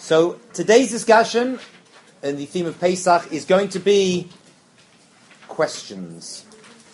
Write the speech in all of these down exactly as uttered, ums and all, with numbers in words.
So today's discussion in the theme of Pesach is going to be questions.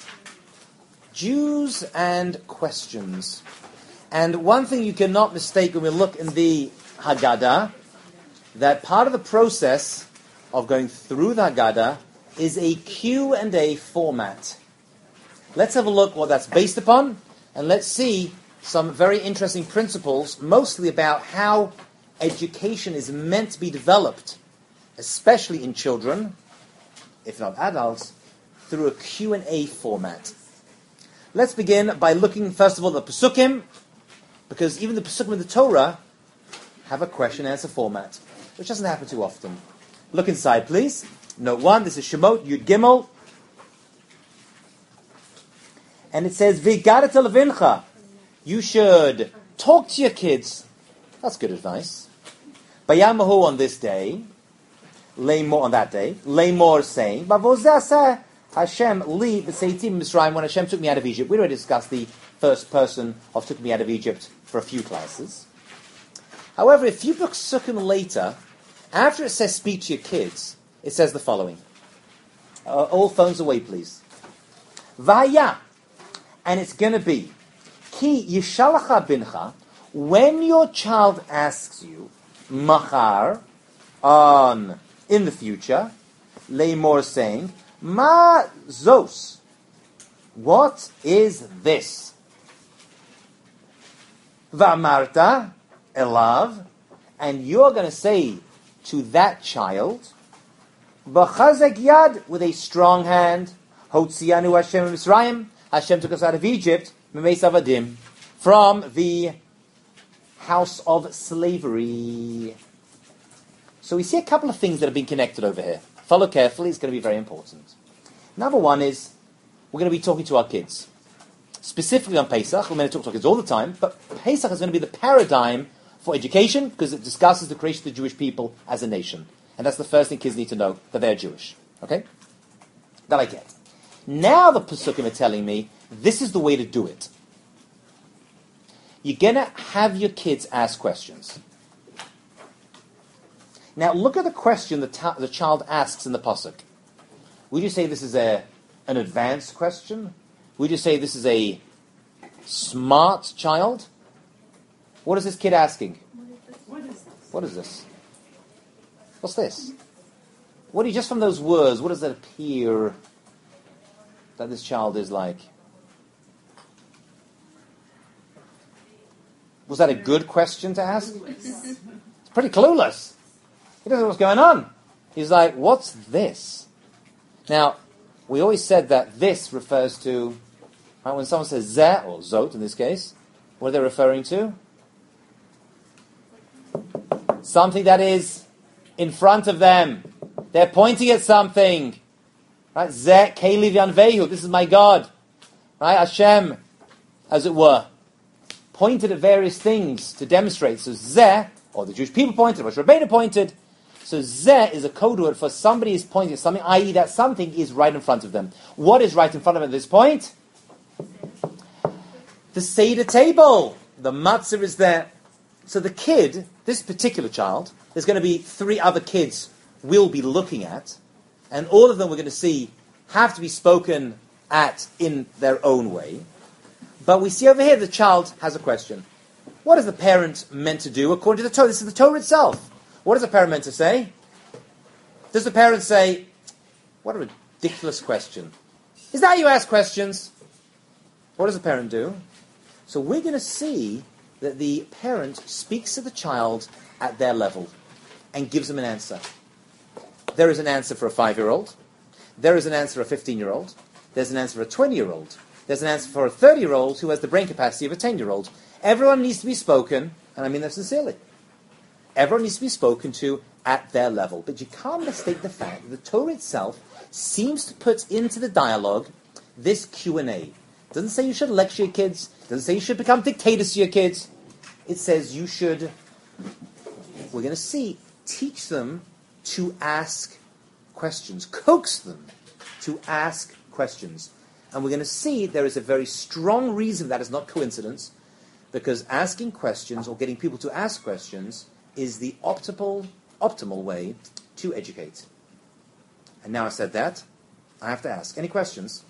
Jews and questions. And one thing you cannot mistake when we look in the Haggadah, that part of the process of going through the Haggadah is a Q and A format. Let's have a look what that's based upon, and let's see some very interesting principles, mostly about how education is meant to be developed, especially in children, if not adults, through a Q and A format. Let's begin by looking, first of all, at the Pesukim, because even the Pesukim in the Torah have a question and answer format, which doesn't happen too often. Look inside, please. Note one, this is Shemot, Yud Gimel. And it says, V'gadat levincha. You should talk to your kids. That's good advice. Bayamahu on this day, Lamor on that day, Lamor saying, Bavozeh Hashem li b'seitim Mitzrayim, when Hashem took me out of Egypt. We already discussed the first person of took me out of Egypt for a few classes. However, a few books Sukkim later, after it says speak to your kids, it says the following. Uh, all phones away, please. Vaya, and it's going to be, Ki yishalacha bincha, when your child asks you, machar, on, in the future, Lamor saying, Ma zos, what is this? Va'amarta, elav, and you're going to say to that child, B'chazek yad, with a strong hand, Hotzianu Hashem Mitzrayim, Hashem took us out of Egypt, Memeis Avadim, from the house of slavery. So we see a couple of things that have been connected over here. Follow carefully, it's going to be very important. Number one is, we're going to be talking to our kids. Specifically on Pesach, we're going to talk to our kids all the time, but Pesach is going to be the paradigm for education, because it discusses the creation of the Jewish people as a nation. And that's the first thing kids need to know, that they're Jewish. Okay? That I get. Now the Pesukim are telling me, this is the way to do it. You're going to have your kids ask questions. Now look at the question the, ta- the child asks in the Pasuk. Would you say this is a an advanced question? Would you say this is a smart child? What is this kid asking? What is this? What is this? What's this? What do you, just from those words, what does it appear that this child is like? Was that a good question to ask? It's pretty clueless. He doesn't know what's going on. He's like, what's this? Now, we always said that this refers to, right, when someone says zeh, or zot in this case, what are they referring to? Something that is in front of them. They're pointing at something. Right? Zeh, Keli v'anvehu, this is my God. Right? Hashem, as it were, pointed at various things to demonstrate. So zeh, or the Jewish people pointed, Moshe Rabbeinu pointed. So zeh is a code word for somebody is pointing at something, that is that something is right in front of them. What is right in front of them at this point? The Seder table. The matzah is there. So the kid, this particular child, there's going to be three other kids we'll be looking at, and all of them we're going to see have to be spoken at in their own way. But we see over here the child has a question. What is the parent meant to do according to the Torah? This is the Torah itself. What is the parent meant to say? Does the parent say, what a ridiculous question. Is that how you ask questions? What does the parent do? So we're going to see that the parent speaks to the child at their level and gives them an answer. There is an answer for a five-year-old. There is an answer for a fifteen-year-old. There's an answer for a twenty-year-old. There's an answer for a thirty-year-old who has the brain capacity of a ten-year-old. Everyone needs to be spoken, and I mean that sincerely. Everyone needs to be spoken to at their level. But you can't mistake the fact that the Torah itself seems to put into the dialogue this Q and A. It doesn't say you should lecture your kids. It doesn't say you should become dictators to your kids. It says you should, we're going to see, teach them to ask questions. Coax them to ask questions. And we're going to see there is a very strong reason that is not coincidence, because asking questions or getting people to ask questions is the optimal, optimal way to educate. And now I said that, I have to ask. Any questions?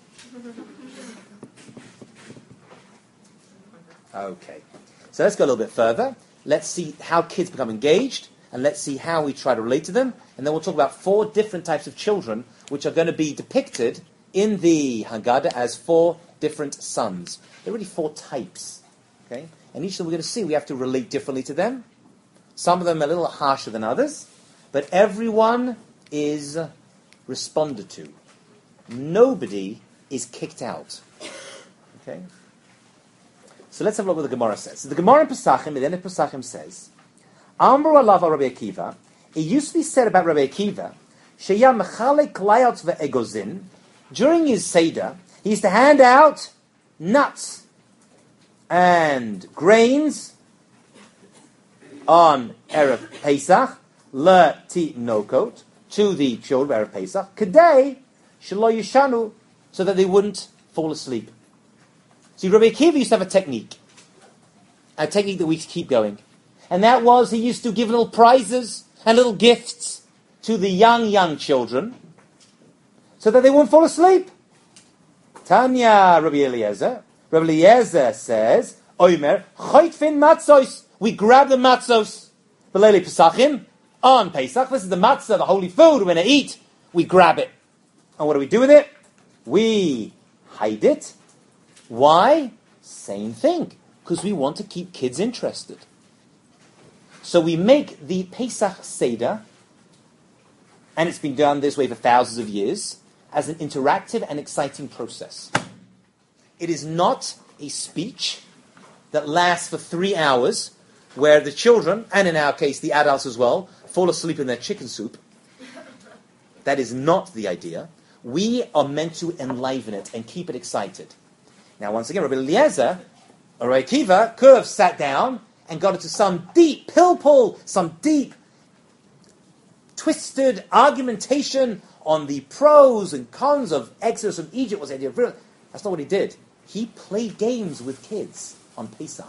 Okay. So let's go a little bit further. Let's see how kids become engaged, and let's see how we try to relate to them. And then we'll talk about four different types of children, which are going to be depicted in the Haggadah as four different sons. There are really four types. Okay? And each of them we're going to see we have to relate differently to them. Some of them are a little harsher than others, but everyone is responded to. Nobody is kicked out. Okay? So let's have a look what the Gemara says. So the Gemara in Pesachim, at the end of Pesachim says, Amru alav Rabbi Akiva, it used to be said about Rabbi Akiva, Sheya mechale klayot ve'egozin, during his Seder, he used to hand out nuts and grains on Erev Pesach, le tinokot, to the children of Erev Pesach, kedei shelo yishanu, so that they wouldn't fall asleep. See, Rabbi Akiva used to have a technique, a technique that we keep going, and that was he used to give little prizes and little gifts to the young, young children, so that they wouldn't fall asleep. Tanya, Rabbi Eliezer, Rabbi Eliezer says, Omer, chaytfin matzos, we grab the matzos, b'leili Pesachim, on Pesach, this is the matzah, the holy food, we're going to eat, we grab it. And what do we do with it? We hide it. Why? Same thing. Because we want to keep kids interested. So we make the Pesach Seder, and it's been done this way for thousands of years, as an interactive and exciting process. It is not a speech that lasts for three hours, where the children, and in our case the adults as well, fall asleep in their chicken soup. That is not the idea. We are meant to enliven it and keep it excited. Now, once again, Rabbi Eliezer, or Rabbi Akiva, could have sat down and got into some deep pilpul, some deep, twisted argumentation on the pros and cons of Exodus from Egypt. Was the idea of real? That's not what he did. He played games with kids on Pesach.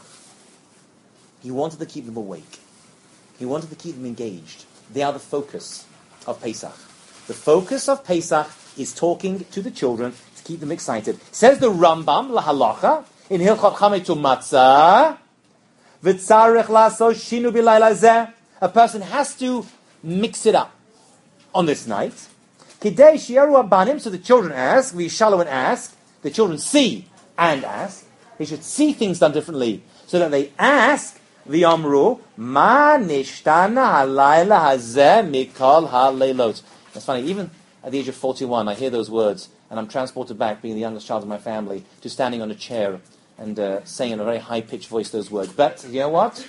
He wanted to keep them awake. He wanted to keep them engaged. They are the focus of Pesach. The focus of Pesach is talking to the children to keep them excited. Says the Rambam, La Halacha, in Hilchot Chametu Matzah, V'tzarech laso shinu b'layla zeh. A person has to mix it up on this night. Kidei shi'eru abanim, so the children ask, v'yishalu and ask, the children see and ask. They should see things done differently, so that they ask, v'yamru, ma nishtana halayla hazeh mikol haleilot. That's funny, even at the age of forty-one, I hear those words, and I'm transported back, being the youngest child of my family, to standing on a chair and uh, saying in a very high-pitched voice those words. But, you know what?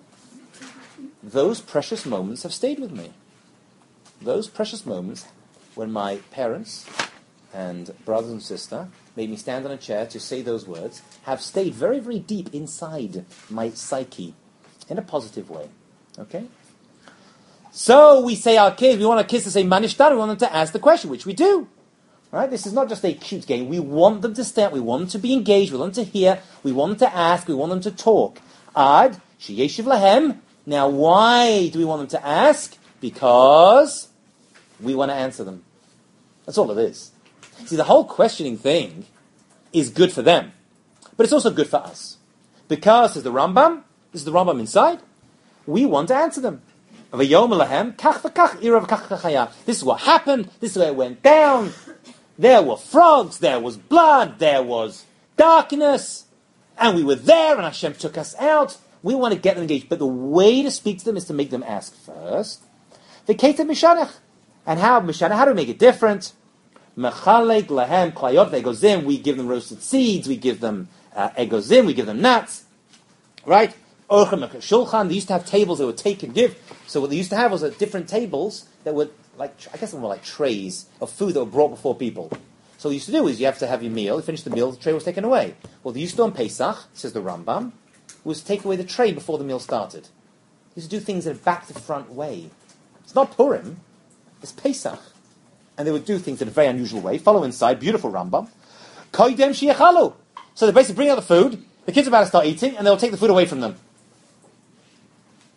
Those precious moments have stayed with me. Those precious moments when my parents and brothers and sister made me stand on a chair to say those words have stayed very, very deep inside my psyche in a positive way. Okay? So we say our kids, we want our kids to say manishtar, we want them to ask the question, which we do. Right? This is not just a cute game. We want them to stand, we want them to be engaged, we want them to hear, we want them to ask, we want them to talk. Ad, sheyeshiv lahem. Now why do we want them to ask? Because we want to answer them. That's all it is. See, the whole questioning thing is good for them. But it's also good for us. Because, says the Rambam, this is the Rambam inside, we want to answer them. This is what happened, this is where it went down. There were frogs, there was blood, there was darkness, and we were there, and Hashem took us out. We want to get them engaged, but the way to speak to them is to make them ask first. The Keita Mishanech. And how, Mishanech, how do we make it different? Mechalek lahem klayot egozim. We give them roasted seeds, we give them uh, egozim, we give them nuts. Right? Orchem shulchan. They used to have tables that would take and give. So what they used to have was uh, different tables that were like, I guess they were more like trays of food that were brought before people. So what you used to do is you have to have your meal, you finish the meal, the tray was taken away. Well, they used to do on Pesach, says the Rambam, was take away the tray before the meal started. They used to do things in a back to front way. It's not Purim, it's Pesach. And they would do things in a very unusual way. Follow inside, beautiful Rambam. Koydem sheyechalu. So they basically bring out the food, the kids are about to start eating, and they'll take the food away from them. What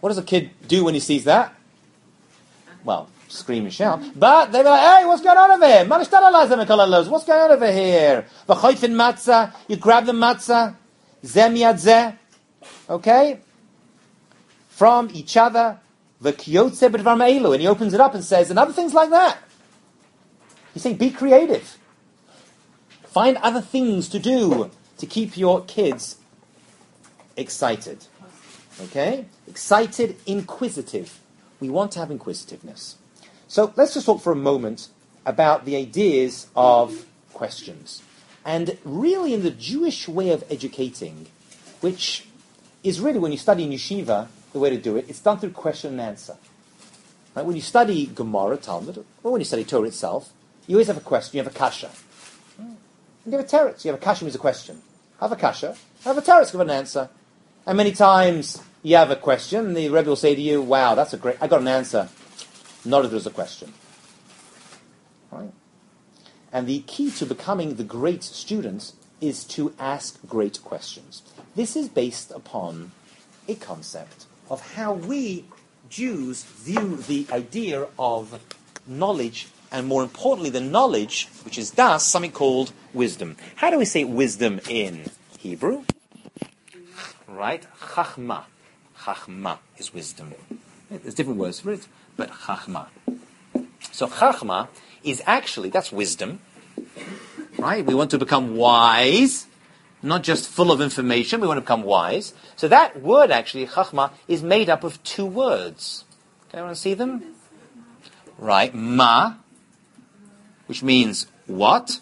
What does a kid do when he sees that? Well, scream and shout. But they were like, hey, what's going on over here? What's going on over here? Matzah, you grab the matzah, zem yad zeh, okay? From each other, and he opens it up and says, and other things like that. He's saying, be creative. Find other things to do to keep your kids excited. Okay? Excited, inquisitive. We want to have inquisitiveness. So let's just talk for a moment about the ideas of questions. And really in the Jewish way of educating, which is really when you study in yeshiva, the way to do it, it's done through question and answer. Right? When you study Gemara, Talmud, or when you study Torah itself, you always have a question, you have a kasha. And you have a teretz. You have a kasha means a question. Have a kasha, have a teretz, give an answer. And many times you have a question, and the Rebbe will say to you, wow, that's a great, I got an answer. Not if it was a question. Right? And the key to becoming the great student is to ask great questions. This is based upon a concept of how we Jews view the idea of knowledge, and more importantly, the knowledge, which is das, something called wisdom. How do we say wisdom in Hebrew? Right? Chachma. Chachma is wisdom. There's different words for it, but chachma. So chachma is actually, that's wisdom. Right? We want to become wise, not just full of information, we want to become wise. So that word actually, chachma, is made up of two words. Can anyone see them? Right. Ma, which means what,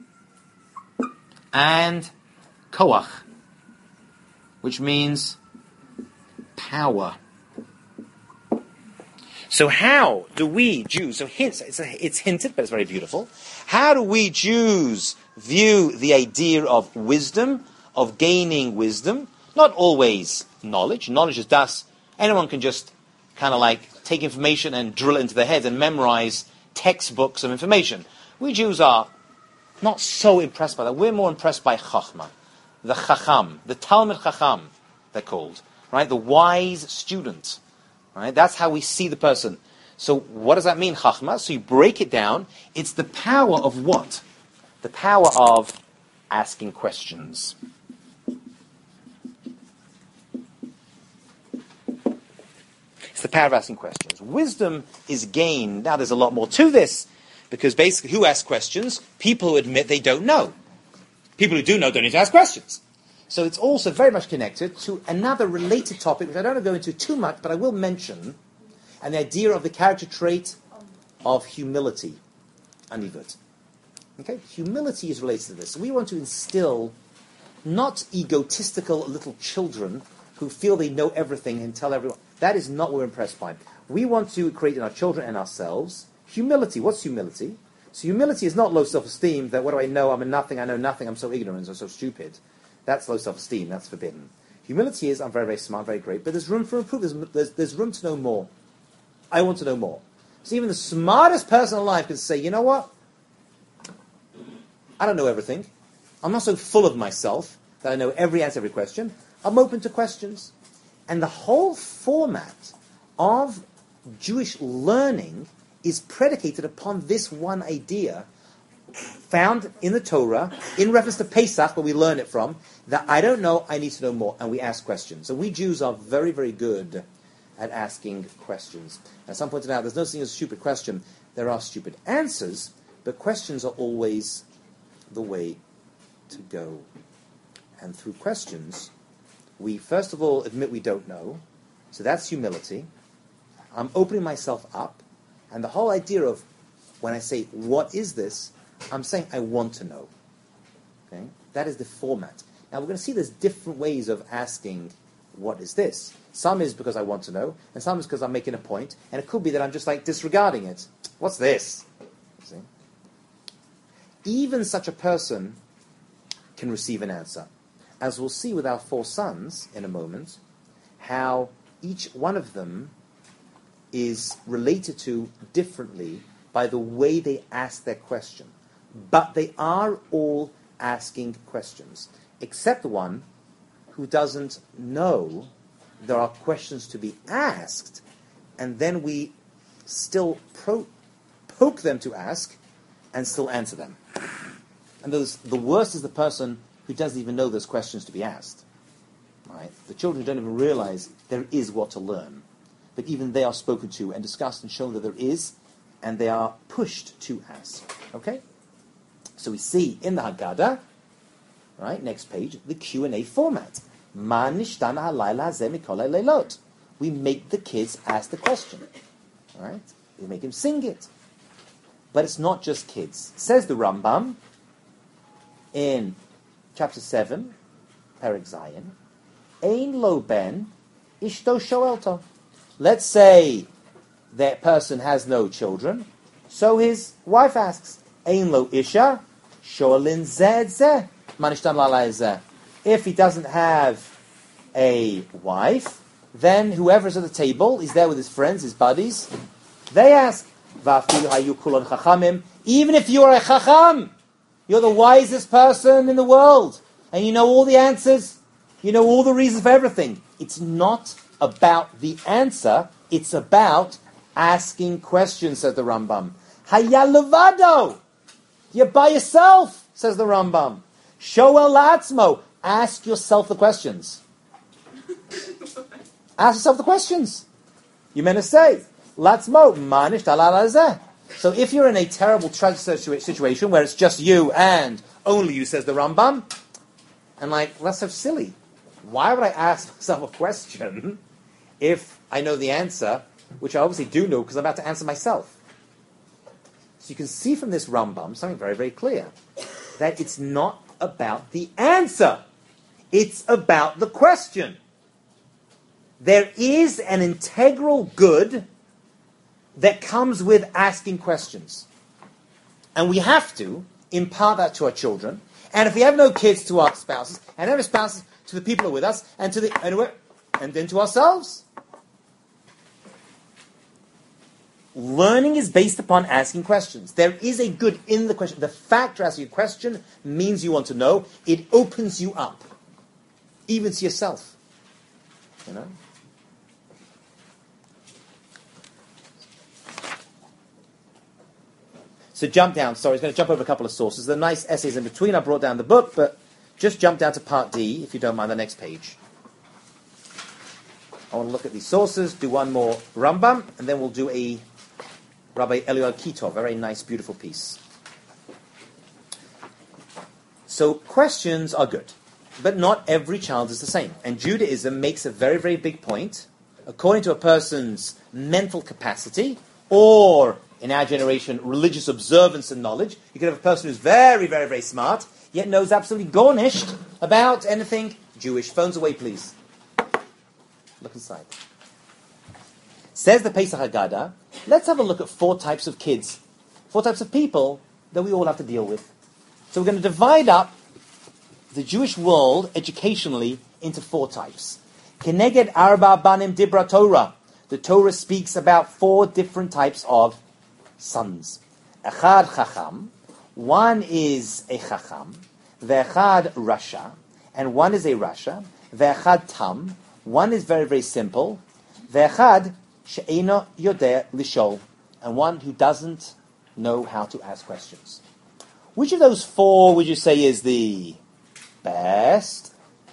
and koach, which means power. So how do we Jews, so hints, it's, a, it's hinted, but it's very beautiful. How do we Jews view the idea of wisdom, of gaining wisdom? Not always knowledge. Knowledge is das. Anyone can just kind of like take information and drill it into their heads and memorize textbooks of information. We Jews are not so impressed by that. We're more impressed by chachma, the chacham, the Talmud chacham, they're called, right? The wise student, right? That's how we see the person. So what does that mean, chachma? So you break it down. It's the power of what? The power of asking questions. It's the power of asking questions. Wisdom is gained. Now there's a lot more to this, because basically who asks questions? People who admit they don't know. People who do know don't need to ask questions. So it's also very much connected to another related topic, which I don't want to go into too much, but I will mention, and the idea of the character trait of humility. Anivut. Okay? Humility is related to this. We want to instill not egotistical little children who feel they know everything and tell everyone. That is not what we're impressed by. We want to create in our children and ourselves humility. What's humility? So humility is not low self-esteem, that what do I know, I'm a nothing, I know nothing, I'm so ignorant, I'm so stupid. That's low self-esteem, that's forbidden. Humility is, I'm very, very smart, very great, but there's room for improvement, there's, there's, there's room to know more. I want to know more. So even the smartest person alive can say, you know what? I don't know everything. I'm not so full of myself that I know every answer to every question. I'm open to questions. And the whole format of Jewish learning is predicated upon this one idea found in the Torah, in reference to Pesach, where we learn it from, that I don't know, I need to know more, and we ask questions. So we Jews are very, very good at asking questions. As some pointed out, there's no such thing as a stupid question. There are stupid answers, but questions are always the way to go. And through questions, we first of all admit we don't know, so that's humility. I'm opening myself up, and the whole idea of when I say, what is this, I'm saying I want to know. Okay? That is the format. Now we're going to see there's different ways of asking, what is this? Some is because I want to know, and some is because I'm making a point, and it could be that I'm just like disregarding it. What's this? See? Even such a person can receive an answer. As we'll see with our four sons in a moment, how each one of them is related to differently by the way they ask their question. But they are all asking questions, except the one who doesn't know there are questions to be asked, and then we still pro- poke them to ask and still answer them. And those, the worst is the person who doesn't even know there's questions to be asked. Right? The children don't even realize there is what to learn. But even they are spoken to and discussed and shown that there is, and they are pushed to ask. Okay? So we see in the Haggadah, right, next page, the Q and A format. Ma nishtana halayla hazeh mikol haleilot. We make the kids ask the question. Right? We make them sing it. But it's not just kids. Says the Rambam in chapter seven, Perek Zayin, Ein lo ben ishto shoelto. Let's say that person has no children, so his wife asks, Ein lo isha shoelin zed zeh manishtan lalai zeh. If he doesn't have a wife, then whoever's at the table, he's there with his friends, his buddies, they ask, Va'afilu hayu kulon chachamim. Even if you are a chacham, you're the wisest person in the world, and you know all the answers, you know all the reasons for everything. It's not about the answer, it's about asking questions, says the Rambam. Haya levado. You're by yourself, says the Rambam. Shoel la'atzmo. Ask yourself the questions. Ask yourself the questions. You meant to say, la'atzmo, manish talalazeh. So if you're in a terrible tragic situation where it's just you and only you, says the Rambam, and like, that's so silly. Why would I ask myself a question if I know the answer, which I obviously do know because I'm about to answer myself? So you can see from this Rambam something very, very clear, that it's not about the answer. It's about the question. There is an integral good that comes with asking questions. And we have to impart that to our children. And if we have no kids, to our spouses, and have spouses to the people who are with us, and to the and, and then to ourselves. Learning is based upon asking questions. There is a good in the question. The fact you're asking a question means you want to know. It opens you up, even to yourself. You know. So jump down. Sorry, I was going to jump over a couple of sources. There are nice essays in between. I brought down the book, but just jump down to part D, if you don't mind, the next page. I want to look at these sources, do one more Rambam, and then we'll do a Rabbi Eliyahu Kitov, very nice, beautiful piece. So questions are good, but not every child is the same. And Judaism makes a very, very big point. According to a person's mental capacity, or in our generation, religious observance and knowledge, you could have a person who's very, very, very smart, yet knows absolutely garnished about anything Jewish. Phones away, please. Look inside. Says the Pesach Haggadah, let's have a look at four types of kids, four types of people that we all have to deal with. So we're going to divide up the Jewish world educationally into four types. Keneged arba banim dibra Torah. The Torah speaks about four different types of sons. Echad chacham, one is a chacham, ve'echad rasha, and one is a rasha, ve'echad tam, one is very, very simple, ve'echad she'eno yodeh lishol, and one who doesn't know how to ask questions. Which of those four would you say is the best?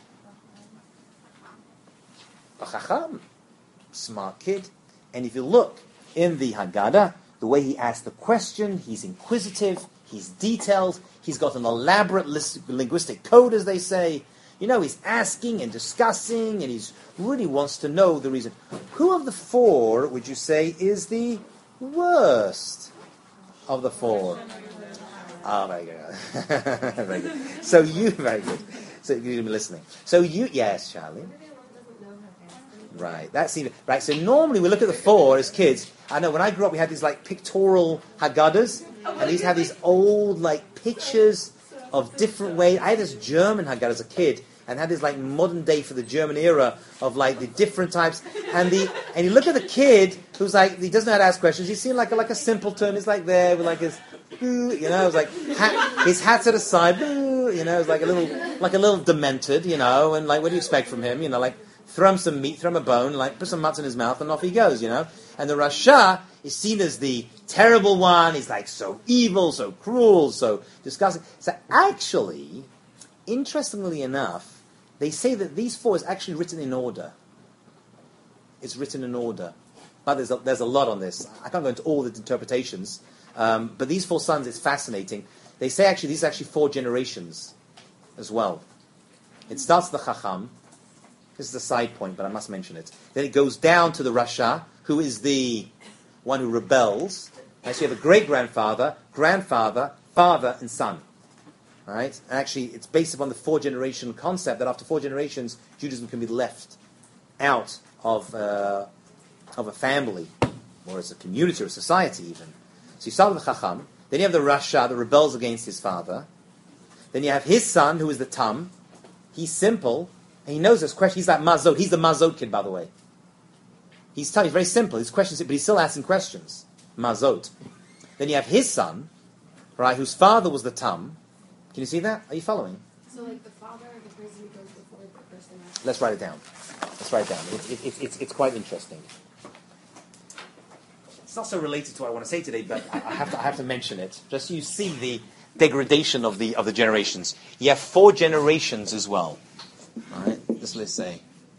A chacham, smart kid. And if you look in the Haggadah, the way he asks the question, he's inquisitive, he's detailed, he's got an elaborate linguistic code, as they say. You know, he's asking and discussing, and he really wants to know the reason. Who of the four, would you say, is the worst of the four? Ah, oh, very good. Very good. So you, very good. So you've been listening. So you, yes, Charlie. Right, that seems right. So normally we look at the four as kids. I know when I grew up, we had these like pictorial Haggadahs, and these had these old like pictures of different ways. I had this German Haggadah as a kid, and had this like modern day for the German era of like the different types. And the and you look at the kid who's like he doesn't know how to ask questions. He seems like a, like a simpleton. He's like there with like his, you know, it's like hat, his hat's at the side, you know, it's like a little like a little demented, you know. And like what do you expect from him, you know, like throw him some meat, throw him a bone, like put some matzah in his mouth, and off he goes, you know. And the Rasha is seen as the terrible one. He's like so evil, so cruel, so disgusting. So actually, interestingly enough, they say that these four is actually written in order. It's written in order. But there's a, there's a lot on this. I can't go into all the interpretations. Um, but these four sons, it's fascinating. They say actually these are actually four generations as well. It starts with the Chacham. This is a side point, but I must mention it. Then it goes down to the Rasha, who is the one who rebels. Right, so you have a great-grandfather, grandfather, father, and son. Right? And actually, it's based upon the four-generation concept that after four generations, Judaism can be left out of uh, of a family, or as a community or a society even. So you start with the Chacham, then you have the Rasha that rebels against his father, then you have his son, who is the Tam. He's simple, and he knows this question. He's like Mazot. He's the Mazot kid, by the way. He's tough. He's very simple. His questions, but he's still asking questions. Mazot. Then you have his son, right, whose father was the Tam. Can you see that? Are you following? So, like the father, the person who goes before the person after. Let's write it down. Let's write it down. It, it, it, it's, it's quite interesting. It's not so related to what I want to say today, but I, I have to I have to mention it, just so you see the degradation of the of the generations. You have four generations as well. All right, just let's say.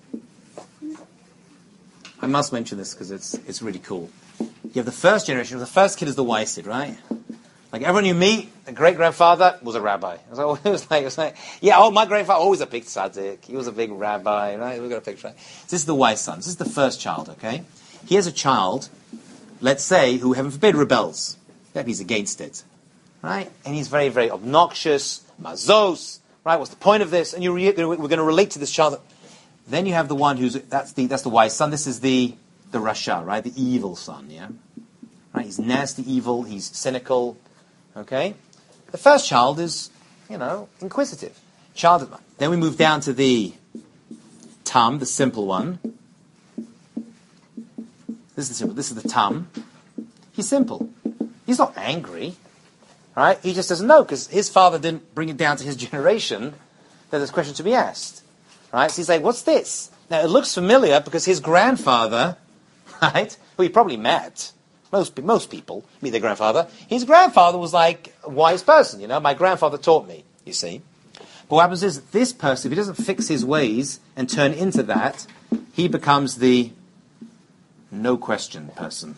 I must mention this because it's it's really cool. You have the first generation. The first kid is the wise kid, right? Like everyone you meet, the great grandfather was a rabbi. It was like, it was like, it was like yeah, oh, my grandfather always a big tzaddik. He was a big rabbi, right? We got a picture. Right? So this is the wise son. This is the first child. Okay, he has a child. Let's say, who, heaven forbid, rebels. That he's against it. Right? And he's very, very obnoxious, mazos, right? What's the point of this? And you re- we're going to relate to this child. Then you have the one who's, that's the that's the wise son. This is the, the Rasha, right? The evil son, yeah? Right? He's nasty, evil, he's cynical, okay? The first child is, you know, inquisitive. Child. Then we move down to the Tam, the simple one. This is simple. This is the Tam. He's simple. He's not angry, right? He just doesn't know because his father didn't bring it down to his generation that there's questions to be asked, right? So he's like, "What's this?" Now it looks familiar because his grandfather, right? Who he probably met. Most most people meet their grandfather. His grandfather was like a wise person, you know. My grandfather taught me. You see, but what happens is this person, if he doesn't fix his ways and turn into that, he becomes the no question person.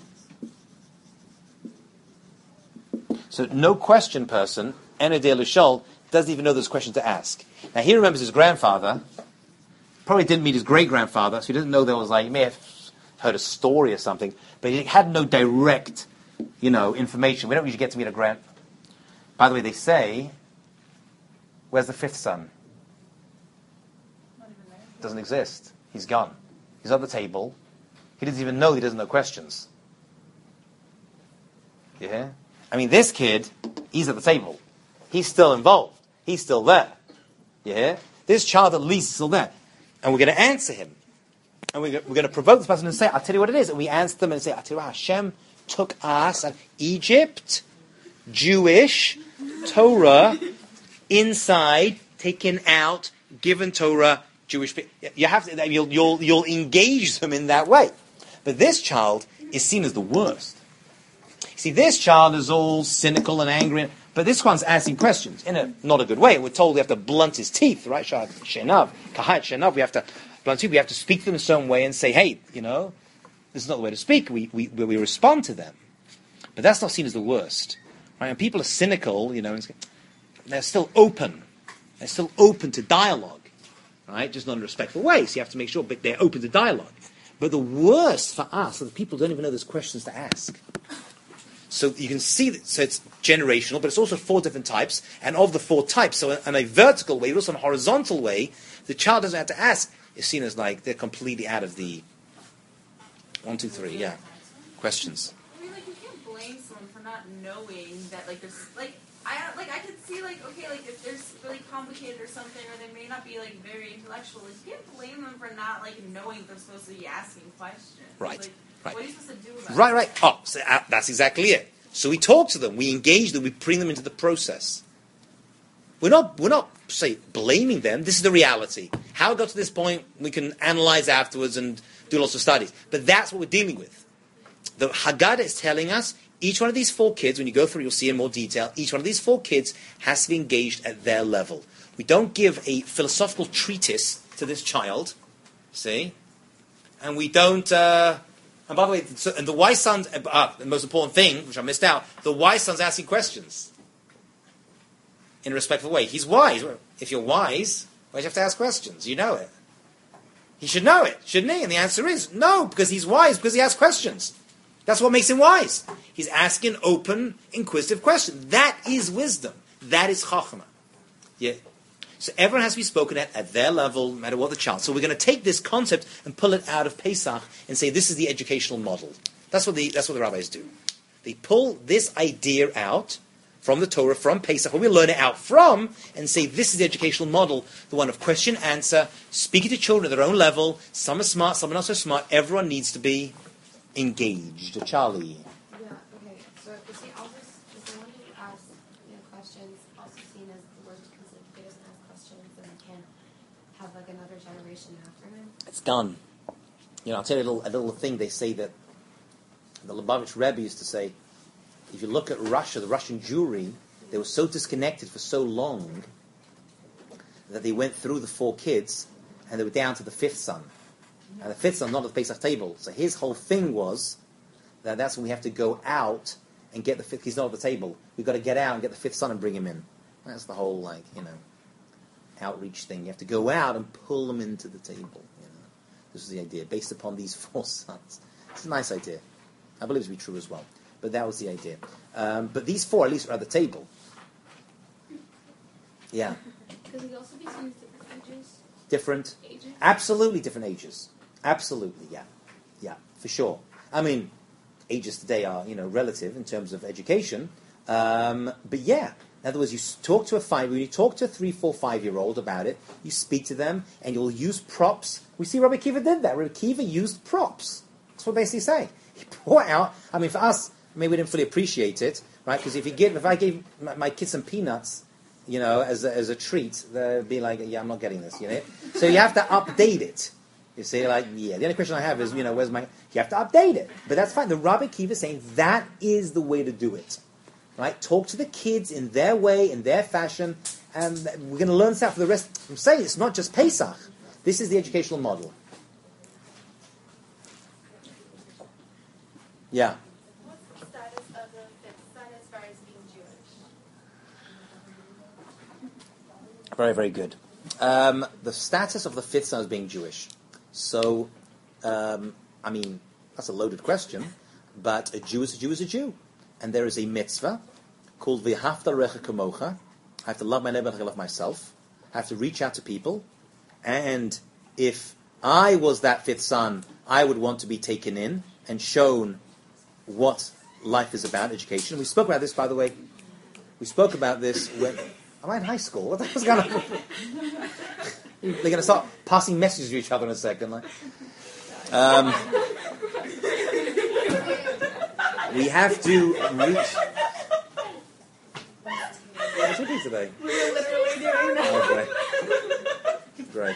So no question person, Enedeh Lushol, doesn't even know there's a question to ask. Now he remembers his grandfather, probably didn't meet his great-grandfather, so he doesn't know there was like, he may have heard a story or something, but he had no direct, you know, information. We don't usually get to meet a grand... By the way, they say, where's the fifth son? Doesn't exist. He's gone. He's on the table. He doesn't even know he doesn't know questions. Yeah? I mean, this kid, he's at the table. He's still involved. He's still there. Yeah? This child at least is still there. And we're going to answer him. And we're going to provoke this person and say, I'll tell you what it is. And we answer them and say, I'll tell you what, Hashem took us and Egypt, Jewish, Torah, inside, taken out, given Torah, Jewish people. You have to, you'll, you'll, you'll engage them in that way. But this child is seen as the worst. See, this child is all cynical and angry, but this one's asking questions in a not a good way. We're told we have to blunt his teeth, right? Shenav, kahayat shenav. We have to blunt teeth. We have to speak to them in a certain way and say, "Hey, you know, this is not the way to speak." We we we respond to them, but that's not seen as the worst, right? And people are cynical, you know, and they're still open. They're still open to dialogue, right? Just not in a respectful way. So you have to make sure, but they're open to dialogue. But the worst for us are the people who don't even know there's questions to ask. So you can see that, so it's generational, but it's also four different types, and of the four types, so in a vertical way, but also in a horizontal way, the child doesn't have to ask, is seen as like they're completely out of the one, two, three, yeah, questions. I mean, like, you can't blame someone for not knowing that, like, there's, like, I, like, I could see, like, okay, like, if there's really complicated or something, or they may not be, like, very intellectual, like, you can't blame them for not, like, knowing they're supposed to be asking questions. Right. Like, Right. what are you supposed to do about Right, it? right. Oh, so, uh, that's exactly it. So we talk to them, we engage them, we bring them into the process. We're not, we're not, say, blaming them. This is the reality. How it got to this point, we can analyze afterwards and do lots of studies. But that's what we're dealing with. The Haggadah is telling us each one of these four kids, when you go through, you'll see in more detail, each one of these four kids has to be engaged at their level. We don't give a philosophical treatise to this child, see? And we don't... Uh, and by the way, so, and the wise son's... Uh, the most important thing, which I missed out, the wise son's asking questions in a respectful way. He's wise. If you're wise, why do you have to ask questions? You know it. He should know it, shouldn't he? And the answer is no, because he's wise, because he asks questions. That's what makes him wise. He's asking open, inquisitive questions. That is wisdom. That is chachma. Yeah. So everyone has to be spoken at at their level, no matter what the child. So we're going to take this concept and pull it out of Pesach and say this is the educational model. That's what the that's what the rabbis do. They pull this idea out from the Torah, from Pesach, where we learn it out from, and say this is the educational model, the one of question, answer, speaking to children at their own level. Some are smart, some are not so smart. Everyone needs to be engaged. Charlie. Yeah, okay. So is the eldest, is the one who asks you know, questions also seen as the worst because if he doesn't ask questions, then he can't have like another generation after him? It's done. You know, I'll tell you a little, a little thing they say that the Lubavitch Rebbe used to say, if you look at Russia, the Russian Jewry, they were so disconnected for so long that they went through the four kids and they were down to the fifth son. And the fifth son, not at the Pesach table. So his whole thing was that that's when we have to go out and get the fifth. He's not at the table. We've got to get out and get the fifth son and bring him in. That's the whole, like, you know, outreach thing. You have to go out and pull them into the table. You know, this is the idea, based upon these four sons. It's a nice idea. I believe it to be true as well. But that was the idea. Um, but these four, at least, are at the table. Yeah. Could he also be seen as different ages? Different? Ages? Absolutely different ages. Absolutely, yeah. Yeah, for sure. I mean, ages today are, you know, relative in terms of education. Um, but yeah, in other words, you talk to a five, when you talk to a three, four, five-year-old about it, you speak to them, and you'll use props. We see Rabbi Kiva did that. Rabbi Kiva used props. That's what we're basically saying. He brought out, I mean, for us, maybe we didn't fully appreciate it, right? Because if you give, if I gave my, my kids some peanuts, you know, as a, as a treat, they'd be like, yeah, I'm not getting this, you know? So you have to update it. You say, like, yeah, the only question I have is, you know, where's my... You have to update it. But that's fine. The Rabbi Kiva is saying that is the way to do it. Right? Talk to the kids in their way, in their fashion, and we're going to learn that for the rest. I'm saying it's not just Pesach. This is the educational model. Yeah. What's the status of the fifth son as far as being Jewish? Very, very good. Um, the status of the fifth son as being Jewish. So, um, I mean, that's a loaded question, but a Jew is a Jew is a Jew. And there is a mitzvah called V'hafta recha kamocha. I have to love my neighbor like I love myself. I have to reach out to people. And if I was that fifth son, I would want to be taken in and shown what life is about, education. We spoke about this, by the way. We spoke about this when... Am I in high school? What the hell's going on? They're going to start passing messages to each other in a second. Like. Um, we have to reach... What's it today? We're literally doing that. Okay. Great.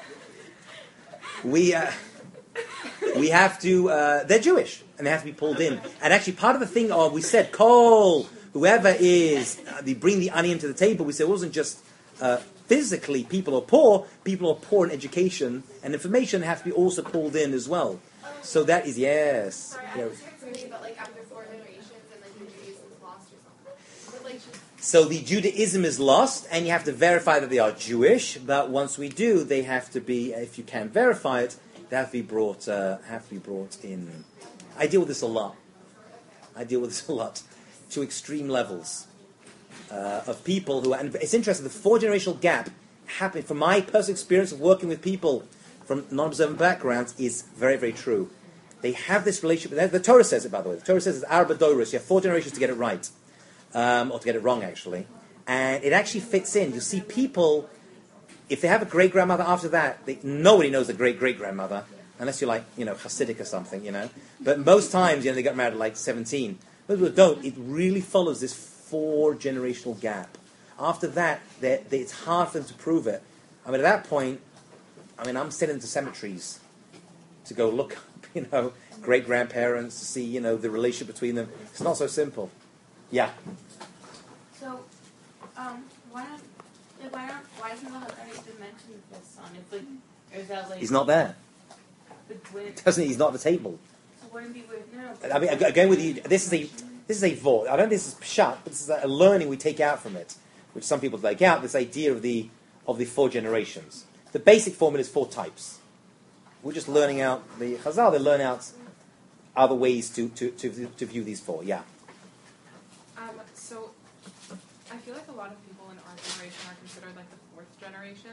We, uh, we have to... Uh, they're Jewish, and they have to be pulled in. And actually, part of the thing, oh, we said, Kol, whoever is... Uh, they bring the onion to the table. We said it wasn't just... Uh, physically, people are poor. People are poor in education and information have to be also pulled in as well. So that is yes. Sorry, I You know. was thinking about like after four generations and like the Judaism's lost or something. But like just So the Judaism is lost, and you have to verify that they are Jewish. But once we do, they have to be. If you can verify it, they have to be brought. Uh, have to be brought in. I deal with this a lot. I deal with this a lot, to extreme levels. Uh, of people who, and it's interesting, the four-generational gap happened, from my personal experience of working with people from non-observant backgrounds, is very, very true. They have this relationship, the Torah says it, by the way, the Torah says it's Arba Doros, you have four generations to get it right, um, or to get it wrong, actually, and it actually fits in. You see people, if they have a great-grandmother after that, they, nobody knows the great-great-grandmother, unless you're like, you know, Hasidic or something, you know, but most times, you know, they got married at like seventeen. Most people don't. It really follows this four generational gap. After that, they, they, it's hard for them to prove it. I mean, at that point, I mean, I'm sitting into cemeteries to go look up, you know, great-grandparents, to see, you know, the relationship between them. It's not so simple. Yeah. So, um, why not? Like, why not? Why isn't the Haggadah even mentioned in this song? It's like, or is that like? He's not there. The, when, Doesn't he? He's not at the table. so wouldn't be with no. I mean, again with you, this is a this is a vort. I don't think this is pshat, but this is a learning we take out from it, which some people take out. This idea of the of the four generations. The basic formula is four types. We're just learning out the Chazal. They learn out other ways to to, to, to view these four. Yeah. Um, so, I feel like a lot of people in our generation are considered like the fourth generation.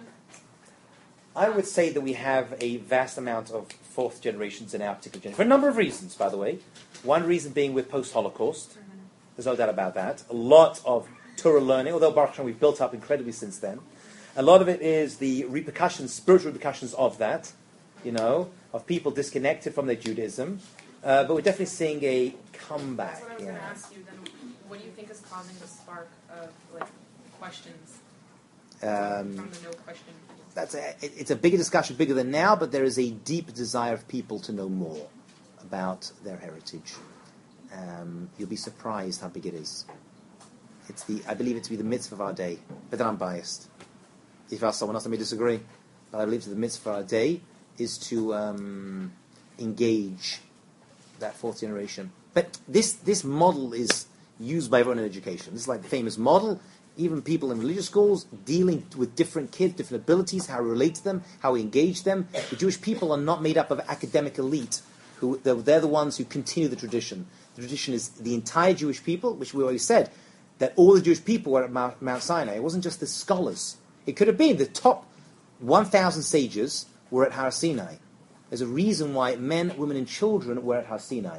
I would say that we have a vast amount of fourth generations in our particular generation, for a number of reasons, by the way. One reason being with post-Holocaust. Mm-hmm. There's no doubt about that. A lot of Torah learning, although Baruch Hashem we've built up incredibly since then. A lot of it is the repercussions, spiritual repercussions of that, you know, of people disconnected from their Judaism. Uh, but we're definitely seeing a comeback. That's what I was yeah. going to ask you then. What do you think is causing the spark of like questions Um, from the no question? That's a, it, it's a bigger discussion, bigger than now, but there is a deep desire of people to know more about their heritage. Um, you'll be surprised how big it is. It's the I believe it to be the mitzvah of our day, but then I'm biased. If you ask someone else, I may disagree, but I believe that the mitzvah of our day is to um, engage that fourth generation. But this this model is used by everyone in education. This is like the famous model. Even people in religious schools dealing with different kids, different abilities, how we relate to them, how we engage them. The Jewish people are not made up of academic elite. Who they're, they're the ones who continue the tradition. The tradition is the entire Jewish people, which we always said, that all the Jewish people were at Mount, Mount Sinai. It wasn't just the scholars. It could have been the top one thousand sages were at Har Sinai. There's a reason why men, women, and children were at Har Sinai.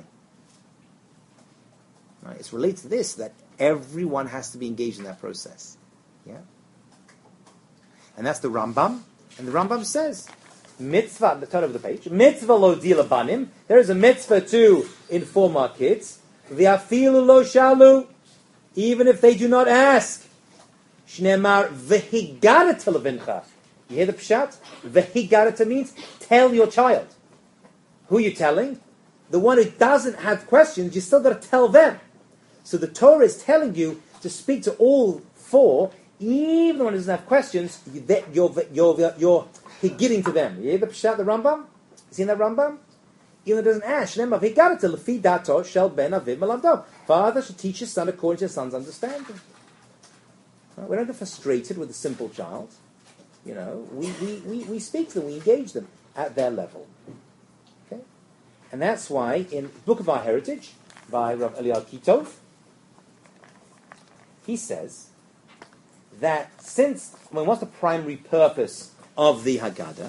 Right? It's related to this, that everyone has to be engaged in that process. Yeah? And that's the Rambam. And the Rambam says, mitzvah, the turn over the page, mitzvah lo dila banim, there is a mitzvah to inform our kids, v'afilu lo shalu, even if they do not ask. Shneimar v'higarata levincha. You hear the pshat? V'higarata means tell your child. Who are you telling? The one who doesn't have questions, you still got to tell them. So the Torah is telling you to speak to all four, even the one who doesn't have questions, you're, you're, you're, you're getting to them. You hear the pshat, the Rambam? You seen that Rambam? Even though it doesn't ask, Father should teach his son according to his son's understanding. Right? We don't get frustrated with a simple child. You know, we, we, we, we speak to them, we engage them at their level. Okay? And that's why in Book of Our Heritage, by Rav Eliyahu Kitov, he says that since, I mean, what's the primary purpose of the Haggadah?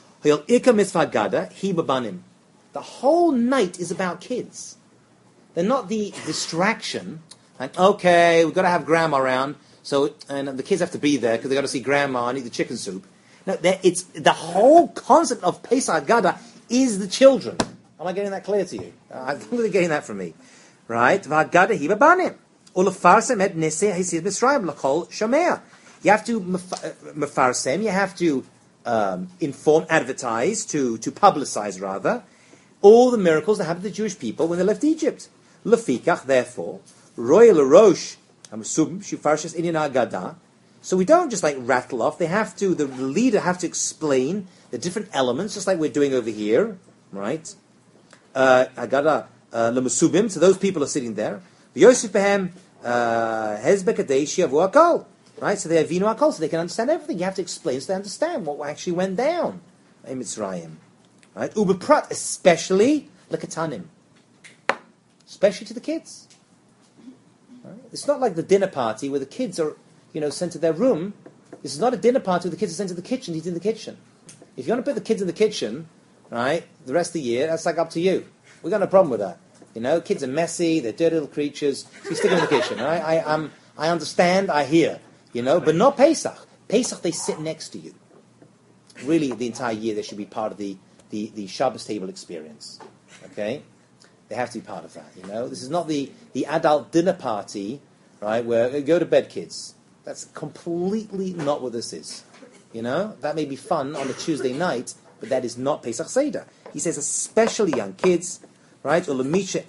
The whole night is about kids. They're not the distraction. Like, okay, we've got to have grandma around, so and the kids have to be there because they've got to see grandma and eat the chicken soup. No, it's the whole concept of Pesach Haggadah is the children. Am I getting that clear to you? I think they're getting that from me. Right? V'Haggadah hi b'banim. Ulefarsem et neseh hisid Mitzrayim l'kol shomea. You have to mefarsem, you have to um, inform, advertise, to, to publicize rather, all the miracles that happened to the Jewish people when they left Egypt. Lefikach, therefore, royal rosh hamusubim shifarshes inyan Haggadah. So we don't just like rattle off. They have to, the leader have to explain the different elements, just like we're doing over here, right? Haggadah lemusubim. So those people are sitting there. V'yosef behem hezbe kadei shiavu hakol. Right, so they have vino hakol, so they can understand everything. You have to explain so they understand what actually went down in Mitzrayim. Right, ubeprat, especially lekatanim, especially to the kids. Right? It's not like the dinner party where the kids are, you know, sent to their room. This is not a dinner party where the kids are sent to the kitchen to eat in the kitchen. If you want to put the kids in the kitchen, right, the rest of the year, that's like up to you. We've got no problem with that. You know, kids are messy, they're dirty little creatures, so you stick them in the kitchen. Right? I, I'm, I understand, I hear. You know, but not Pesach. Pesach, they sit next to you. Really, the entire year, they should be part of the, the, the Shabbos table experience. Okay? They have to be part of that, you know? This is not the, the adult dinner party, right, where, go to bed, kids. That's completely not what this is. You know, that may be fun on a Tuesday night, but that is not Pesach Seder. He says, especially young kids, right? Especially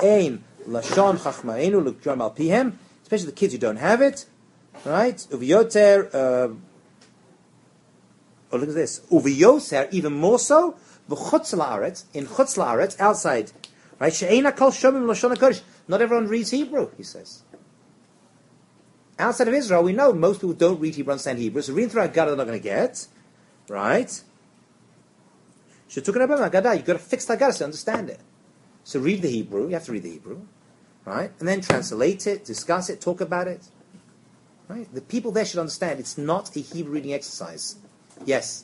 the kids who don't have it, right? Uvyoter, uh, oh, look at this. Uvyoser, even more so, v'chutz la'aretz, in chutz la'aretz, outside, right? She'eina kol shomim lashon hakodesh. Not everyone reads Hebrew, he says. Outside of Israel, we know most people don't read Hebrew, understand Hebrew, so reading through Haggadah they're not going to get, right? You've got to fix the Haggadah to understand it. So read the Hebrew, you have to read the Hebrew, right? And then translate it, discuss it, talk about it, right? The people there should understand it's not a Hebrew reading exercise. Yes?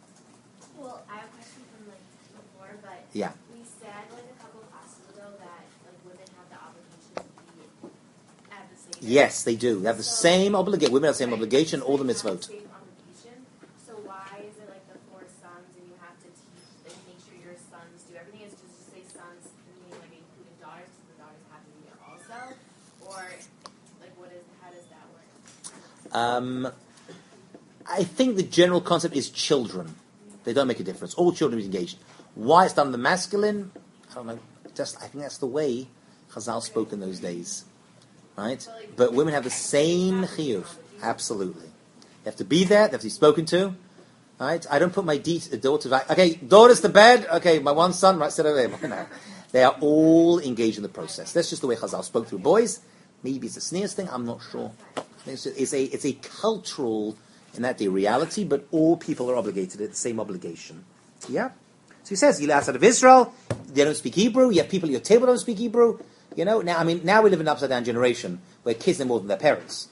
Well, I have a question from like before, but Yeah. we said like a couple classes ago that like women have the obligation to be at the same. Yes, they do. They have the So- same obligation. Women have the same Right. obligation, So all the they have mitzvot. same obligation. So why is it like the four sons and you have to teach and make sure your sons do everything? Is just to say sons and mean like including daughters, because the daughters have to be there also, or like what is how does that work? Um, I think the general concept is children. They don't make a difference. All children are engaged. Why it's done in the masculine, I don't know. Just I think that's the way Chazal spoke in those days. Right? But women have the same chiyuv. Absolutely. They have to be there. They have to be spoken to. Right? I don't put my de- daughter back. Okay, daughters to bed. Okay, my one son, right, sit over there. No. They are all engaged in the process. That's just the way Chazal spoke through boys. Maybe it's a sneers thing. I'm not sure. I think It's, it's a it's a cultural, in that day, reality, but all people are obligated at the same obligation. Yeah? So he says, you're outside of Israel, they don't speak Hebrew, you have people at your table who don't speak Hebrew. You know, now I mean, now we live in an upside down generation where kids know more than their parents.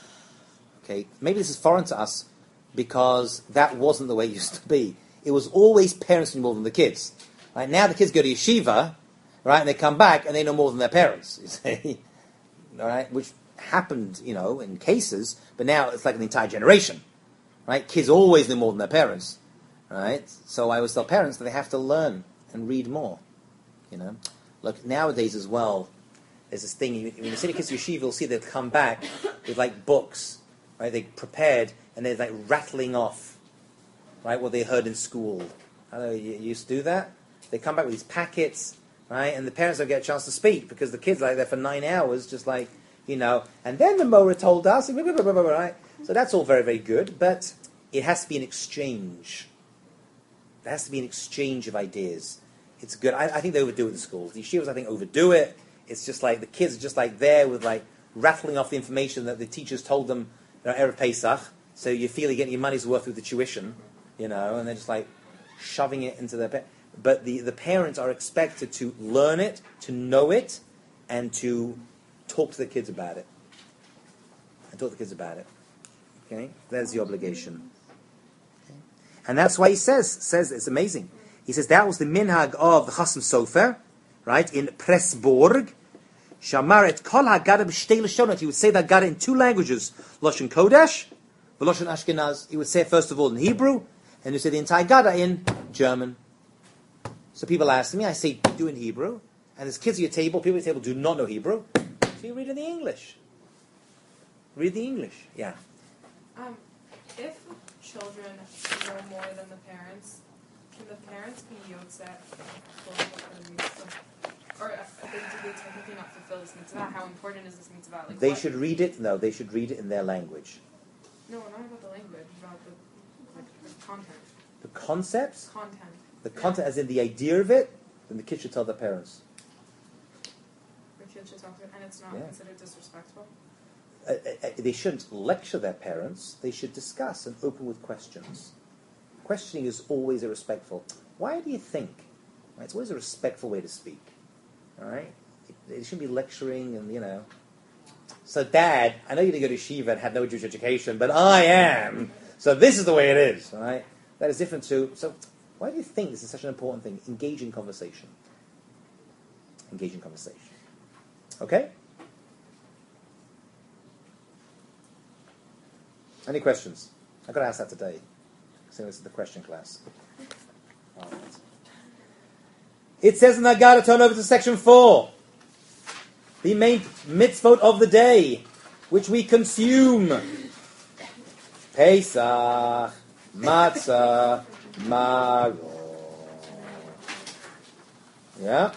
Okay? Maybe this is foreign to us because that wasn't the way it used to be. It was always parents knew more than the kids. Right? Now the kids go to yeshiva, right, and they come back and they know more than their parents. You see? All right? Which happened, you know, in cases, but now it's like an entire generation. Right? Kids always know more than their parents. Right? So I always tell parents that they have to learn and read more. You know? Look, nowadays as well, there's this thing, when you see the kids to yeshiva, you'll see they'll come back with like books, right? They prepared and they're like rattling off, right, what they heard in school. I don't know, you, you used to do that? They come back with these packets, right? And the parents don't get a chance to speak because the kids are like there for nine hours, just like, you know, and then the Mora told us, blah, blah, blah, blah, blah, right? So that's all very, very good, but it has to be an exchange. There has to be an exchange of ideas. It's good. I, I think they overdo it in the schools. The yeshivas, I think, overdo it. It's just like the kids are just like there with like rattling off the information that the teachers told them, you know, Erev Pesach. So you feel you're getting your money's worth with the tuition, you know, and they're just like shoving it into their. Pa- but the, the parents are expected to learn it, to know it, and to talk to the kids about it. And talk to the kids about it. Okay, there's the obligation. Okay. And that's why he says says it's amazing. He says that was the minhag of the Chasam Sofer, right, in Pressburg. Shamar et kol Haggadah b'shtei lashonot. He would say the Haggadah in two languages, Lashon Kodesh, Lashon Ashkenaz. He would say it first of all in Hebrew, and he would say the entire Haggadah in German. So people ask me, I say, do in Hebrew, and there's kids at your table, people at your table do not know Hebrew, so you read in the English. Read the English, yeah. Um, if children know more than the parents, can the parents be yotzet or uh, do they technically not fulfill this mitzvah? How important is this mitzvah? Like They what? should read it, no, they should read it in their language. No, not about the language, about the, like, the content. The concepts, Content. the content as in the idea of it, then the kids should tell their parents. The kids should talk to it, and it's not Yeah. considered disrespectful. Uh, uh, they shouldn't lecture their parents. They should discuss and open with questions. Questioning is always a respectful. Why do you think? Right? It's always a respectful way to speak. All right? They shouldn't be lecturing and, you know. So, Dad, I know you didn't go to Shiva and had no Jewish education, but I am. So this is the way it is. All right? That is different to... So, why do you think this is such an important thing? Engage in conversation. Engage in conversation. Okay? Any questions? I got to ask that today. So this is the question class. All right. It says in Haggadah, turn over to section four. The main mitzvot of the day, which we consume. Pesach. matzah, maror. Yeah.